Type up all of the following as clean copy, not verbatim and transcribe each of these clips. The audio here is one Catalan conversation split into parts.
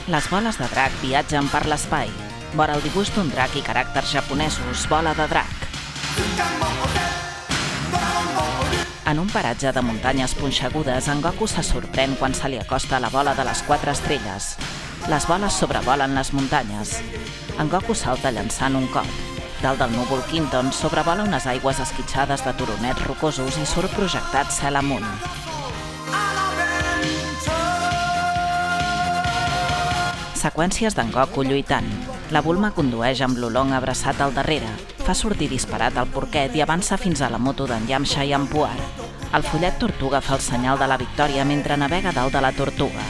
Les boles de drac viatgen per l'espai. Vora el dibuix d'un drac i caràcters japonesos, bola de drac. En un paratge de muntanyes punxegudes, en Goku se sorprèn quan se li acosta la bola de les 4 estrelles. Les boles sobrevolen les muntanyes. En Goku salta llançant un cop. Dalt del núvol Quinton sobrevola unes aigües esquitxades de turonets rocosos i surt projectat cel amunt. Seqüències d'en Goku lluitant. La Bulma condueix amb l'Oolong abraçat al darrere, fa sortir disparat el porquet i avança fins a la moto d'en Yamcha i en Puar. El follet tortuga fa el senyal de la victòria mentre navega dalt de la tortuga.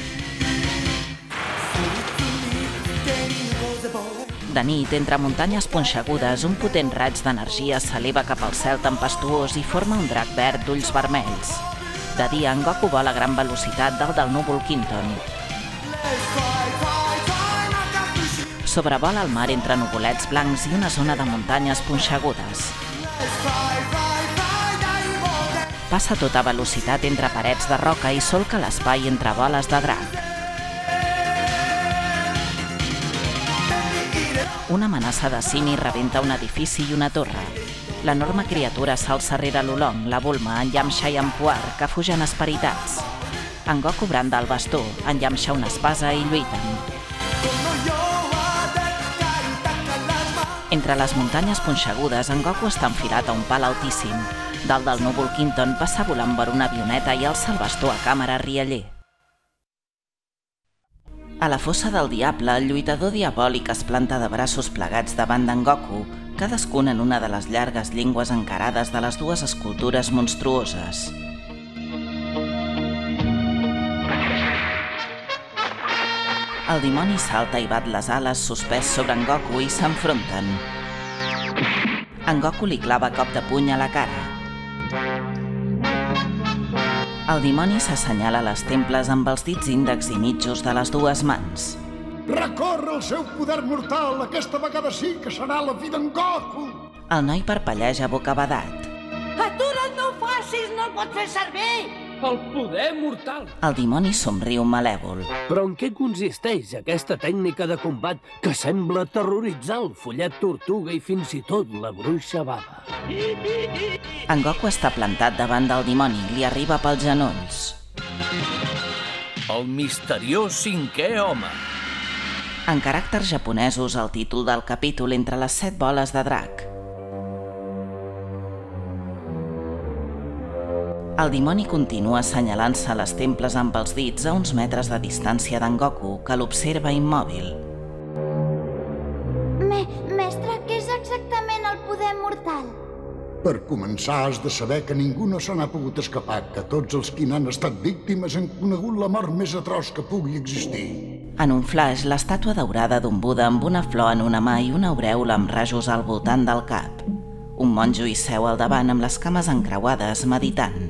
De nit, entre muntanyes punxegudes, un potent raig d'energia s'eleva cap al cel tempestuós i forma un drac verd d'ulls vermells. De dia, en Goku vola a gran velocitat dalt del núvol Quinton. Sobrevola el mar entre nuvolets blancs i una zona de muntanyes punxegudes. Passa a tota velocitat entre parets de roca i solca l'espai entre boles de drac. Una amenaça de simi rebenta un edifici i una torre. L'enorme criatura s'alça rere l'Oolong, la Bulma, en Yamcha i en Puar, que fugen esperitats. En Goku branda el bastó, en Yamcha una espasa i lluiten. Entre les muntanyes punxegudes, en Goku està enfilat a un pal altíssim. Dalt del núvol Quinton passa volant per una avioneta i alça el bastó a càmera rialler. A la fossa del diable, el lluitador diabòlic es planta de braços plegats davant d'en Goku, cadascun en una de les llargues llengües encarades de les dues escultures monstruoses. El dimoni salta i bat les ales suspès sobre en Goku i s'enfronten. En Goku li clava cop de puny a la cara. El dimoni s'assenyala les temples amb els dits índex i mitjos de les dues mans. Recorre el seu poder mortal, aquesta vegada sí que serà la fi d'en Goku! El noi parpelleja bocabadat. Atura't, no ho facis, no el pots fer servir! El poder mortal! El dimoni somriu malèvol. Però en què consisteix aquesta tècnica de combat que sembla terroritzar el follet tortuga i fins i tot la bruixa baba? En Goku està plantat davant del dimoni, li arriba pels genolls. El misteriós cinquè home. En caràcters japonesos, el títol del capítol entre les 7 boles de drac. El dimoni continua assenyalant-se les temples amb els dits a uns metres de distància d'en Goku, que l'observa immòbil. Mestre, què és exactament el poder mortal? Per començar, has de saber que ningú no se n'ha pogut escapar, que tots els qui n'han estat víctimes han conegut la mort més atroç que pugui existir. En un flash, l'estàtua daurada d'un Buda amb una flor en una mà i una aurèola amb rajos al voltant del cap. Un monjo hi seu al davant amb les cames encreuades, meditant.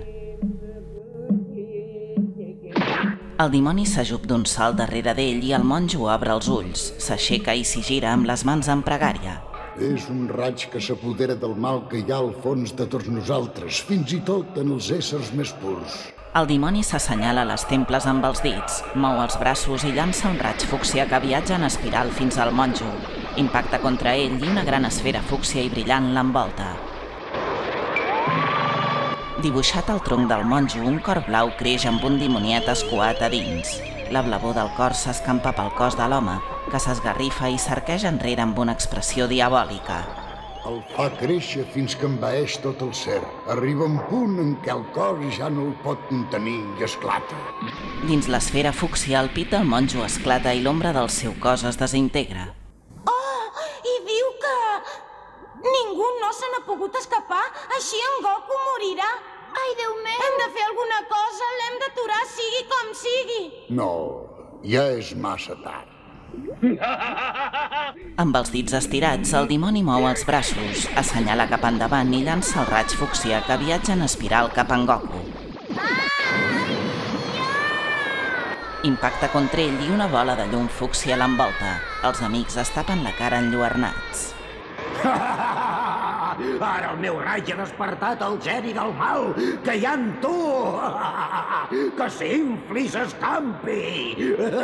El dimoni s'ajup d'un salt darrere d'ell i el monjo obre els ulls, s'aixeca i s'hi gira amb les mans en pregària. És un raig que s'apodera del mal que hi ha al fons de tots nosaltres, fins i tot en els éssers més purs. El dimoni s'assenyala les temples amb els dits, mou els braços i llança un raig fúcsia que viatja en espiral fins al monjo. Impacta contra ell i una gran esfera fúcsia i brillant l'envolta. Dibuixat al tronc del monjo, un cor blau creix amb un dimoniet escuat a dins. La blavor del cor s'escampa pel cos de l'home, que s'esgarrifa i s'arqueja enrere amb una expressió diabòlica. El fa créixer fins que envaeix tot el ser. Arriba un punt en què el cor ja no el pot contenir i esclata. Dins l'esfera fúcsia, el pit del monjo esclata i l'ombra del seu cos es desintegra. Oh, i diu que ningú no se n'ha pogut escapar, així en Goku morirà. Ai, Déu meu! Hem de fer alguna cosa, l'hem d'aturar, sigui com sigui. No, ja és massa tard. Amb els dits estirats, el dimoni mou els braços, assenyala cap endavant i llança el raig fúcsia que viatja en espiral cap en Goku. Impacta contra ell i una bola de llum fúcsia l'envolta. Els amics es tapen la cara enlluernats. Ara el meu raig ha despertat el geni del mal que hi ha en tu! Que s'infli i s'escampi!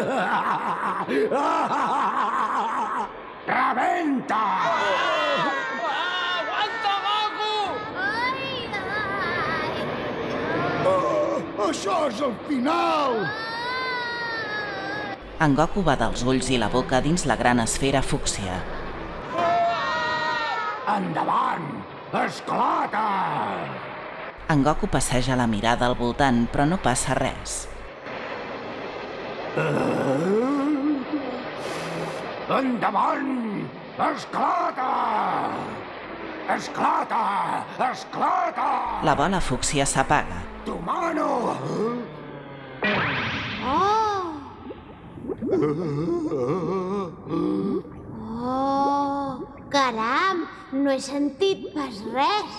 Rebenta! Aguanta, Goku! Això és el final! En Goku va dels ulls i la boca dins la gran esfera fúcsia. Endavant! Esclata! En Goku passeja la mirada al voltant, però no passa res. Endavant! Esclata! Esclata! Esclata! La bola fúcsia s'apaga. T'ho mano! Oh, caram, no he sentit pas res.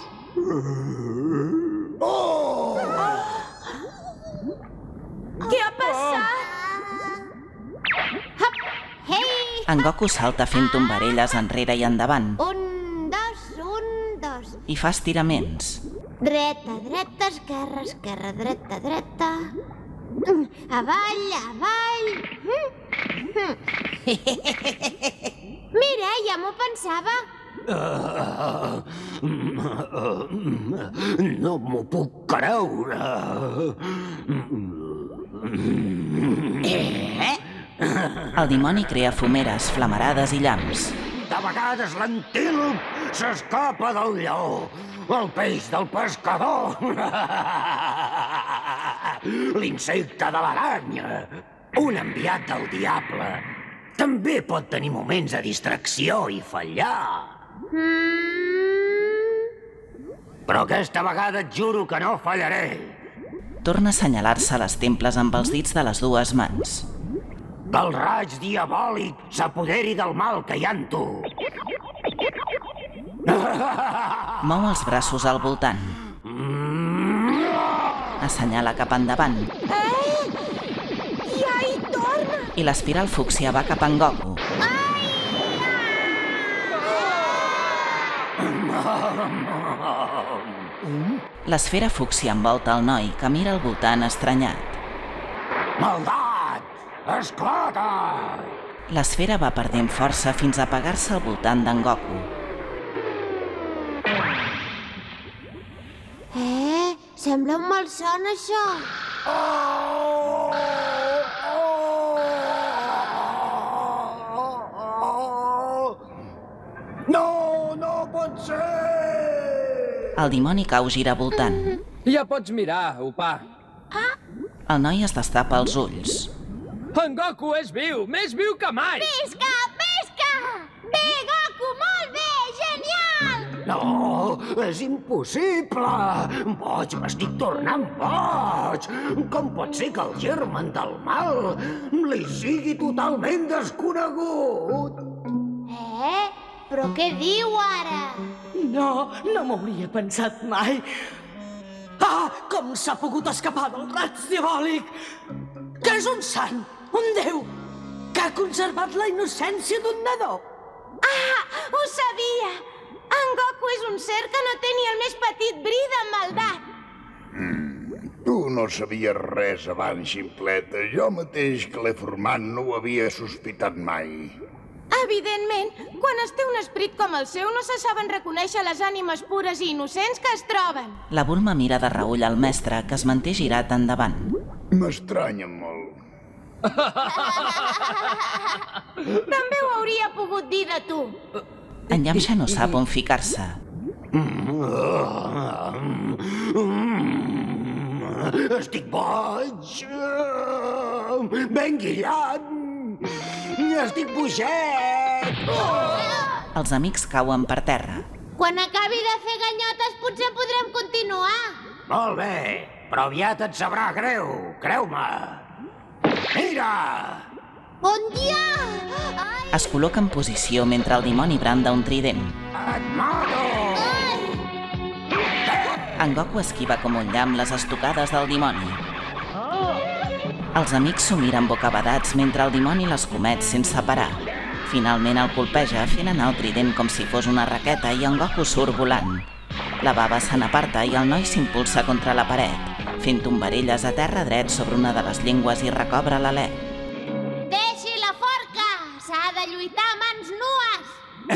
Què ha passat? Hei! En Goku salta fent tombarelles enrere i endavant. 1, 2. I fa estiraments. Dreta, dreta, esquerra, esquerra, dreta, dreta. Avall, avall. Mira, ja m'ho pensava. No m'ho puc creure. El dimoni crea fumeres, flamarades i llamps. De vegades l'antílop s'escapa del lleó, el peix del pescador, l'insecte de l'aranya, un enviat del diable. També pot tenir moments de distracció i fallar. Però aquesta vegada et juro que no fallaré. Torna a assenyalar-se les temples amb els dits de les dues mans. Que el raig diabòlic s'apoderi del mal que hi ha en tu. Mou els braços al voltant. Assenyala cap endavant. Ja hi torna! I l'espiral fúcsia va cap en Goku. L'esfera fúcsia envolta el noi, que mira al voltant estranyat. Maldat! Esclata! L'esfera va perdent força fins a apagar-se al voltant d'en Goku. Sembla un malson, això. No, no pot ser! El dimoni cau giravoltant. Ja pots mirar, Opà. El noi es destapa els ulls. En Goku és viu, més viu que mai! Visca, visca! Bé, Goku, molt bé, genial! No, és impossible! Boig, m'estic tornant boig! Com pot ser que el germen del mal li sigui totalment desconegut? Però què diu ara? No m'ho hauria pensat mai. Com s'ha pogut escapar del raig diabòlic? Que és un sant, un déu, que ha conservat la innocència d'un nadó. Ho sabia! En Goku és un ser que no té ni el més petit bri de maldat. Tu no sabies res abans, ximpleta. Jo mateix que l'he format no ho havia sospitat mai. Evidentment, quan es té un esperit com el seu, no se saben reconèixer les ànimes pures i innocents que es troben. La Bulma mira de reüll al mestre, que es manté girat endavant. M'estranya molt. També ho hauria pogut dir de tu. En Yamcha no sap on ficar-se. Estic boig! Ben guillat! Estic boixet! Els amics cauen per terra. Quan acabi de fer ganyotes potser podrem continuar. Molt bé, però aviat et sabrà greu, creu-me. Mira! On dia? Es col·loca en posició mentre el dimoni branda un trident. Et mato! En Goku esquiva com un llamp les estocades del dimoni. Els amics s'ho miren bocabadats mentre el dimoni les comet sense parar. Finalment el colpeja fent anar el trident com si fos una raqueta i en Goku surt volant. La baba se n'aparta i el noi s'impulsa contra la paret, fent tombarelles a terra dret sobre una de les llengües i recobra l'alè. Deixi la forca! S'ha de lluitar a mans nues!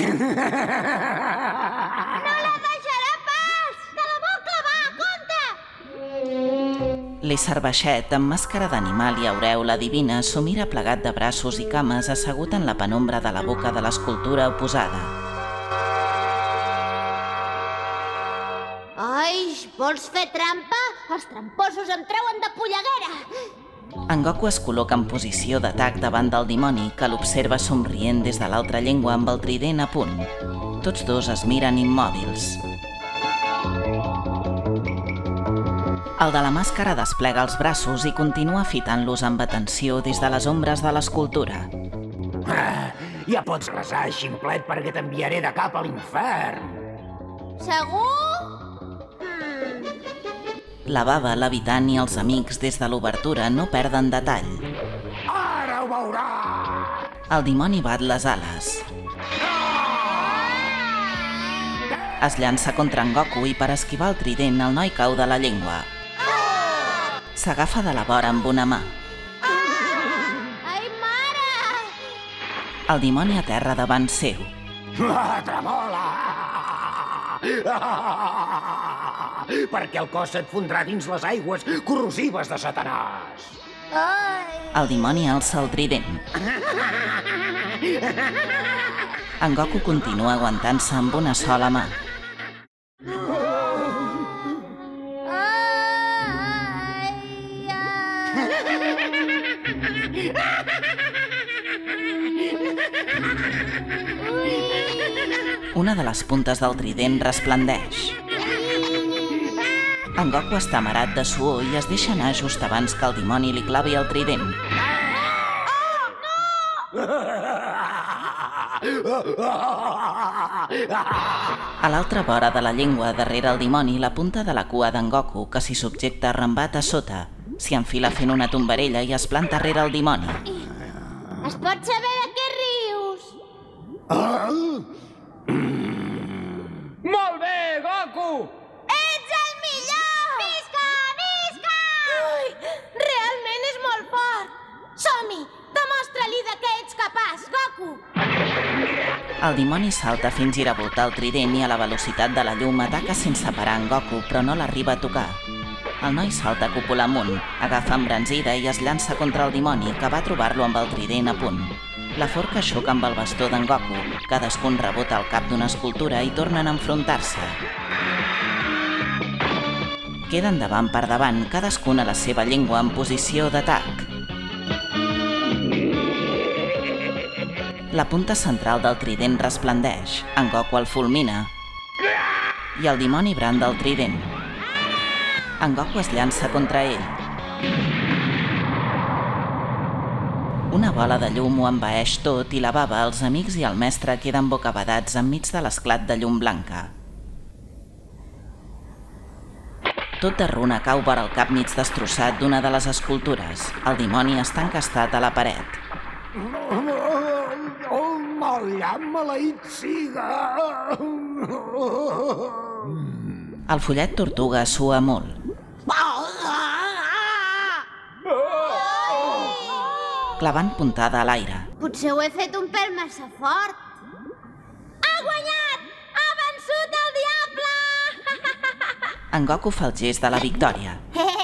No la deixarà pas! Te la vol clavar, compte! L'ésser baixet, amb màscara d'animal i aurèola divina, s'ho mira plegat de braços i cames assegut en la penombra de la boca de l'escultura oposada. Ai, vols fer trampa? Els tramposos em treuen de polleguera! En Goku es col·loca en posició d'atac davant del dimoni, que l'observa somrient des de l'altra llengua amb el trident a punt. Tots dos es miren immòbils. El de la màscara desplega els braços i continua fitant-los amb atenció des de les ombres de l'escultura. Ja pots resar, ximplet, perquè t'enviaré de cap a l'infern. Segur? La baba, l'habitant i els amics des de l'obertura no perden detall. Ara ho veurà! El dimoni bat les ales. Es llança contra en Goku i per esquivar el trident el noi cau de la llengua. S'agafa de la vora amb una mà. Ai, mare! El dimoni aterra davant seu. Tremola! Perquè el cos se't fondrà dins les aigües corrosives de Satanàs. Ai! El dimoni alça el trident. En Goku continua aguantant-se amb una sola mà. Una de les puntes del trident resplendeix. En Goku està amarat de suor i es deixa anar just abans que el dimoni li clavi el trident. A l'altra vora de la llengua, darrere el dimoni, la punta de la cua d'en Goku, que s'hi subjecta rembat a sota, s'hi enfila fent una tombarella i es planta rere el dimoni. Es pot saber de què rius? Molt bé, Goku! Ets el millor! Visca, visca! Ui, realment és molt fort! Som-hi! Demostra-li de què ets capaç, Goku! El dimoni salta fins giravoltar el trident i a la velocitat de la llum ataca sense parar en Goku, però no l'arriba a tocar. El noi salta cúpula amunt, agafa embranzida i es llança contra el dimoni, que va trobar-lo amb el trident a punt. La forca xoca amb el bastó d'en Goku, cadascun rebota al cap d'una escultura i tornen a enfrontar-se. Queden davant per davant, cadascun a la seva llengua en posició d'atac. La punta central del trident resplendeix, en Goku el fulmina i el dimoni branda el trident. En Goku es llança contra ell. Una bola de llum ho envaeix tot i la baba, els amics i el mestre queden bocabadats enmig de l'esclat de llum blanca. Tot de runa cau vora el cap mig destrossat d'una de les escultures. El dimoni està encastat a la paret. Oh, mallam maleït siga! El follet tortuga sua molt. Clavant puntada a l'aire. Potser ho he fet un pèl massa fort. Ha guanyat! Ha vençut el diable! En Goku fa el gest de la victòria.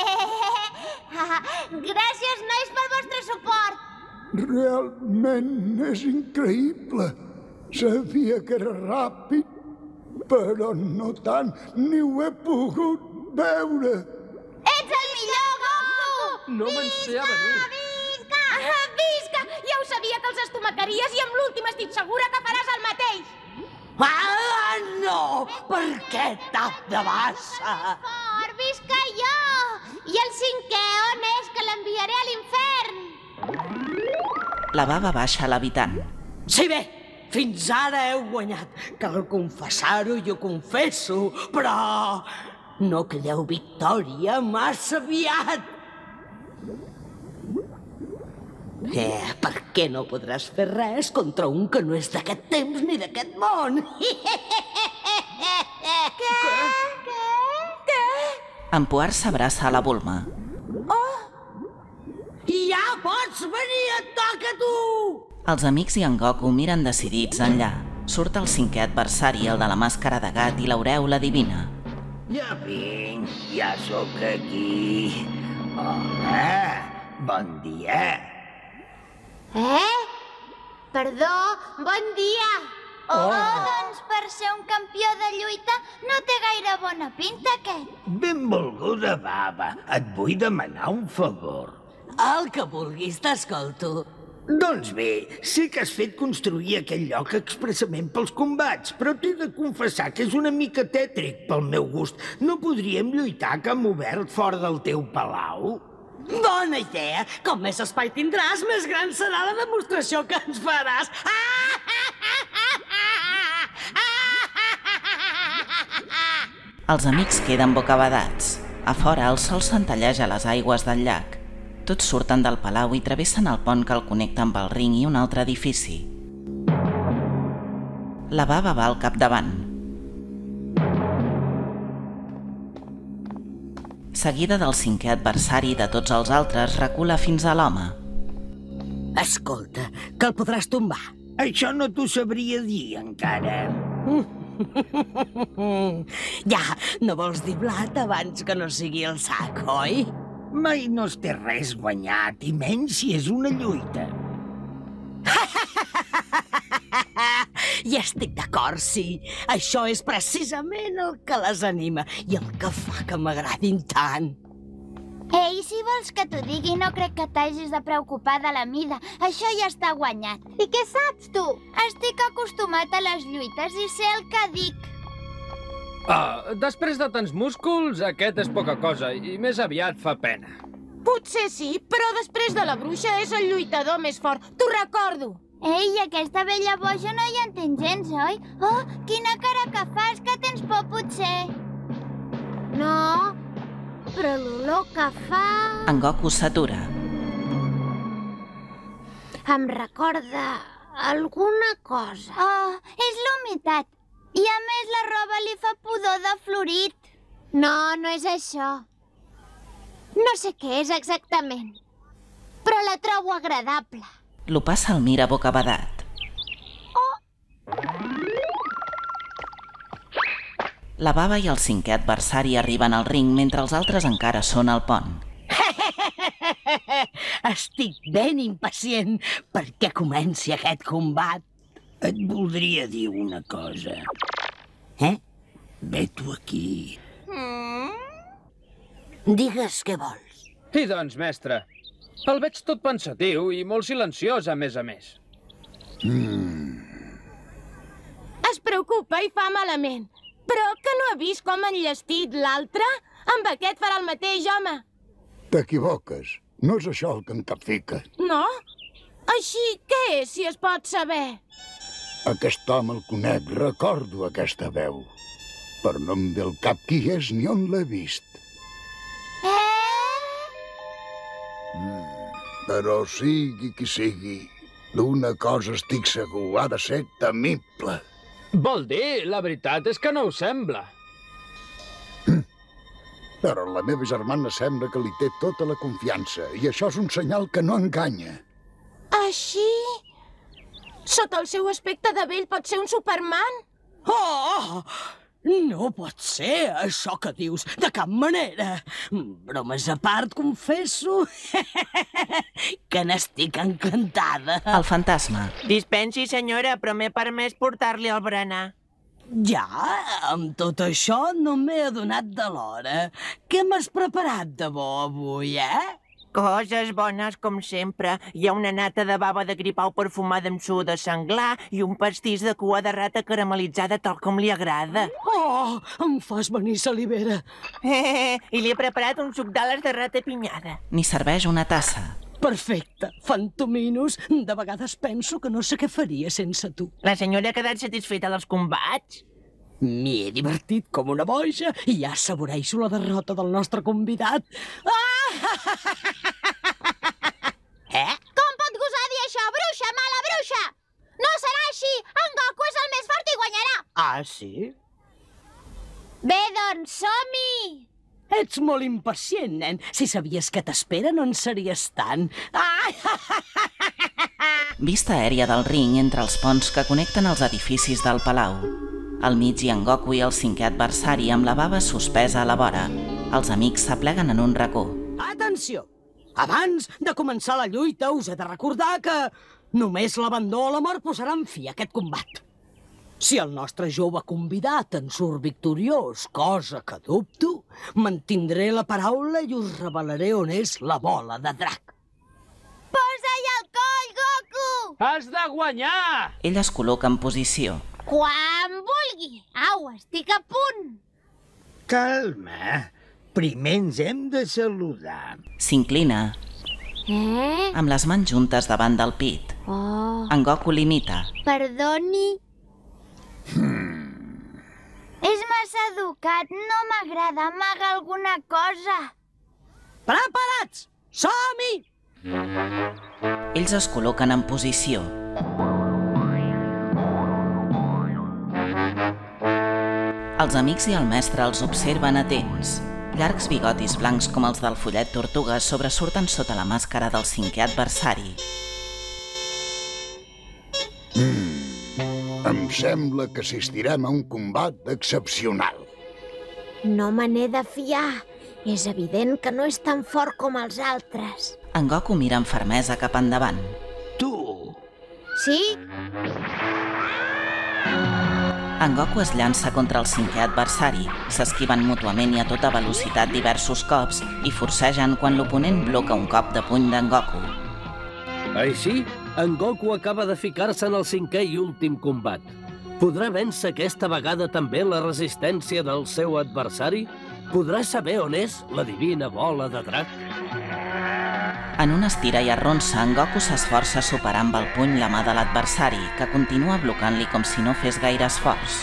Gràcies, nois, pel vostre suport. Realment és increïble. Sabia que era ràpid, però no tant, ni ho he pogut veure. Ets el millor, Goku! No me'n sé a venir. Visca! Visca! Ja ho sabia que els estomacaries i amb l'últim estic segura que faràs el mateix. No! Per què tap de bassa? Fort, visca jo! I el cinquè on és, que l'enviaré a l'infern? La baba baixa a l'habitant. Sí, bé, fins ara heu guanyat. Cal confessar-ho i ho confesso, però no calleu victòria massa aviat. Per què no podràs fer res contra un que no és d'aquest temps ni d'aquest món? Què? En Puar s'abraça a la Bulma. Ja pots venir, et toca a tu! Els amics i en Goku miren decidits enllà. Surt el 5è adversari, el de la màscara de gat, i l'Aurèola divina. Ja vinc, ja sóc aquí. Hola, bon dia. Perdó, bon dia. Doncs per ser un campió de lluita no té gaire bona pinta, aquest. Benvolguda, baba. Et vull demanar un favor. El que vulguis, t'escolto. Doncs bé, sé que has fet construir aquell lloc expressament pels combats, però t'he de confessar que és una mica tètric pel meu gust. No podríem lluitar a camp obert fora del teu palau? Bona idea! Com més espai tindràs, més gran serà la demostració que ens faràs. Els amics queden bocabadats. A fora, el sol centelleja les aigües del llac. Tots surten del palau i travessen el pont que el connecta amb el ring i un altre edifici. La baba va al capdavant. Seguida del 5è adversari de tots els altres, recula fins a l'home. Escolta, que el podràs tombar. Això no t'ho sabria dir, encara. Ja, no vols dir blat abans que no sigui el sac, oi? Mai no es té res guanyat, i menys si és una lluita. I estic d'acord, sí. Això és precisament el que les anima i el que fa que m'agradin tant. Ei, si vols que t'ho digui, no crec que t'hagis de preocupar de la mida. Això ja està guanyat. I què saps, tu? Estic acostumat a les lluites i sé el que dic. Després de tants músculs, aquest és poca cosa i més aviat fa pena. Potser sí, però després de la bruixa és el lluitador més fort. T'ho recordo. Ei, aquesta vella boja no hi entén gens, oi? Oh, quina cara que fas, que tens por, potser. No, però l'olor que fa... En Goku s'atura. Em recorda alguna cosa. Oh, és l'humitat. I a més la roba li fa pudor de florit. No, no és això. No sé què és exactament, però la trobo agradable. L'Opassa el mira bocabadat. La baba i el 5è adversari arriben al ring mentre els altres encara són al pont. Estic ben impacient perquè comenci aquest combat. Et voldria dir una cosa. Ve-t'ho aquí. Digues què vols. I doncs, mestre, el veig tot pensatiu i molt silenciós, a més. Es preocupa i fa malament. Però que no ha vist com ha enllestit l'altre? Amb aquest farà el mateix, home. T'equivoques. No és això el que em capfica. No? Així, què és, si es pot saber? Aquest home el conec, recordo aquesta veu. Però no em ve al cap qui és ni on l'he vist. Però sigui qui sigui, d'una cosa estic segur, ha de ser temible. Vol dir, la veritat és que no ho sembla. Però la meva germana sembla que li té tota la confiança, i això és un senyal que no enganya. Així? Sota el seu aspecte de vell pot ser un Superman? Oh! No pot ser, això que dius, de cap manera. Bromes a part, confesso que n'estic encantada. El fantasma. Dispensi, senyora, però m'he permès portar-li el berenar. Ja, amb tot això no m'he adonat de l'hora. Què m'has preparat de bo avui, Coses bones, com sempre. Hi ha una nata de bava de gripau perfumada amb suor de senglar i un pastís de cua de rata caramelitzada tal com li agrada. Oh, em fas venir salivera. I li he preparat un suc d'ales de rata pinyada. N'hi serveix una tassa. Perfecte, fantominos. De vegades penso que no sé què faria sense tu. La senyora ha quedat satisfeta dels combats? M'hi he divertit com una boja i ja assaboreixo la derrota del nostre convidat. Com pot Ah, sí? Bé, doncs, som-hi! Ets molt impacient, nen. Si sabies que t'espera, no en series tant. Vista aèria del ring entre els ponts que connecten els edificis del palau. Al mig hi ha en Goku i el cinquè adversari amb la bava suspesa a la vora. Els amics s'apleguen en un racó. Atenció! Abans de començar la lluita us he de recordar que només l'abandó o la mort posaran fi a aquest combat. Si el nostre jove convidat en surt victoriós, cosa que dubto, mantindré la paraula i us revelaré on és la bola de drac. Posa-hi el coll, Goku! Has de guanyar! Ell es col·loca en posició. Quan vulgui. Au, estic a punt. Calma. Primer ens hem de saludar. S'inclina, amb les mans juntes davant del pit. Oh. En Goku l'imita. Perdoni. És massa educat, no m'agrada, amaga alguna cosa. Preparats! Som-hi! Ells es col·loquen en posició. Els amics i el mestre els observen atents. Llargs bigotis blancs com els del Follet Tortuga sobresurten sota la màscara del cinquè adversari. Em sembla que assistirem a un combat excepcional. No me n'he de fiar. És evident que no és tan fort com els altres. En Goku mira amb fermesa cap endavant. Tu! Sí? En Goku es llança contra el cinquè adversari. S'esquiven mútuament i a tota velocitat diversos cops i forcegen quan l'oponent bloca un cop de puny d'en Goku. Així, en Goku acaba de ficar-se en el cinquè i últim combat. Podrà vèncer aquesta vegada també la resistència del seu adversari? Podrà saber on és la divina bola de drac? En una estira i arronsa, en Goku s'esforça a superar amb el puny la mà de l'adversari, que continua blocant-li com si no fes gaire esforç.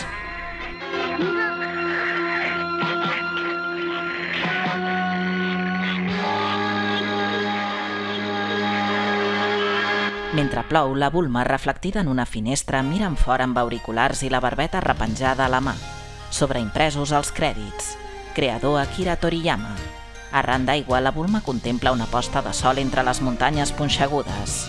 Mentre plou, la Bulma, reflectida en una finestra, mira enfora amb auriculars i la barbeta repenjada a la mà. Sobreimpresos els crèdits. Creador Akira Toriyama. Arran d'aigua, la Bulma contempla una posta de sol entre les muntanyes punxegudes.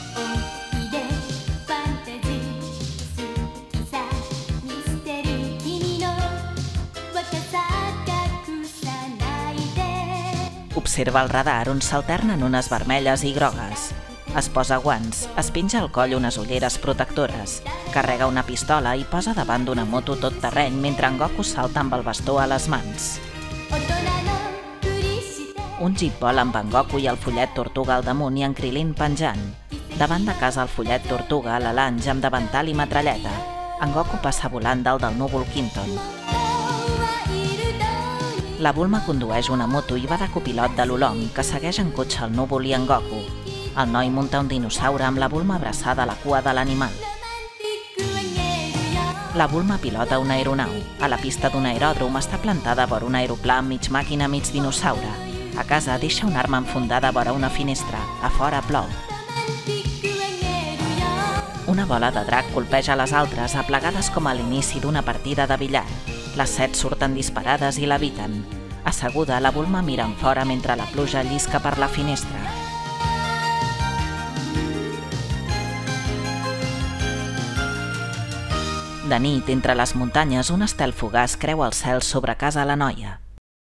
Observa el radar on s'alternen unes vermelles i grogues. Es posa guants, es penja al coll unes ulleres protectores, carrega una pistola i posa davant d'una moto tot terreny mentre en Goku salta amb el bastó a les mans. Un jeep vola amb en Goku i el Follet Tortuga al damunt i en Krilin penjant. Davant de casa el Follet Tortuga, la Lange amb davantal i metralleta. En Goku passa volant dalt del núvol Quinton. La Bulma condueix una moto i va de copilot de l'Olong, que segueix en cotxe el núvol i en Goku. El noi munta un dinosaure amb la Bulma abraçada a la cua de l'animal. La Bulma pilota una aeronau. A la pista d'un aeròdrom està plantada vora un aeroplà mig màquina mig dinosaure. A casa deixa una arma enfundada vora una finestra. A fora plou. Una bola de drac colpeja les altres, aplegades com a l'inici d'una partida de billar. Les 7 surten disparades i l'eviten. Asseguda, la Bulma mira enfora mentre la pluja llisca per la finestra. De nit, entre les muntanyes, un estel fugaç creua el cel sobre casa la noia.